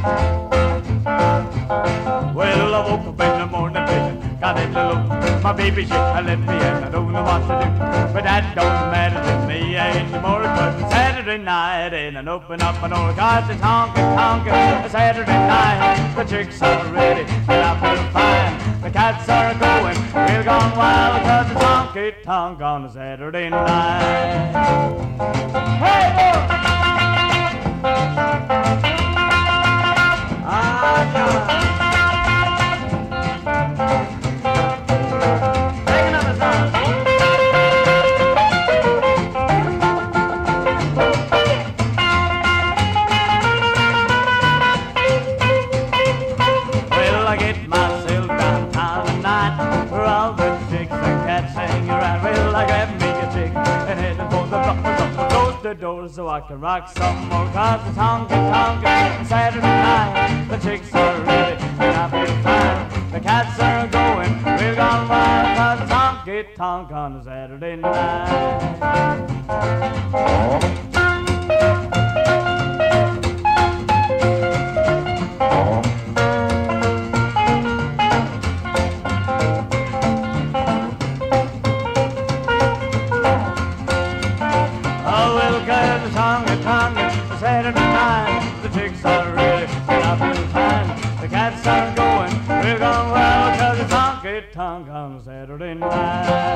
Well, I woke up in the morning, baby, got in the look. My baby she left me and I don't know what to do. But that don't matter to me anymore, 'cause it's Saturday night and I open up my door. 'Cause it's honkin', honkin', Saturday night. The chicks are ready and I feel fine. The cats are going real gone wild, 'cause it's honky tonk on a Saturday night. Hey, boy! I get myself downtown tonight, where all the chicks and cats hang around. Well, I grab me a chick and head for the block, close the door so I can rock some more. 'Cause it's honky-tonk Saturday night. The chicks are ready and I feel fine. The cats are going real gone wild, 'cause it's honky-tonk on a Saturday night. Saturday night, the chicks are ready and I feel fine. The cats are going real gone wild, 'cause it's honky-tonk on a Saturday night.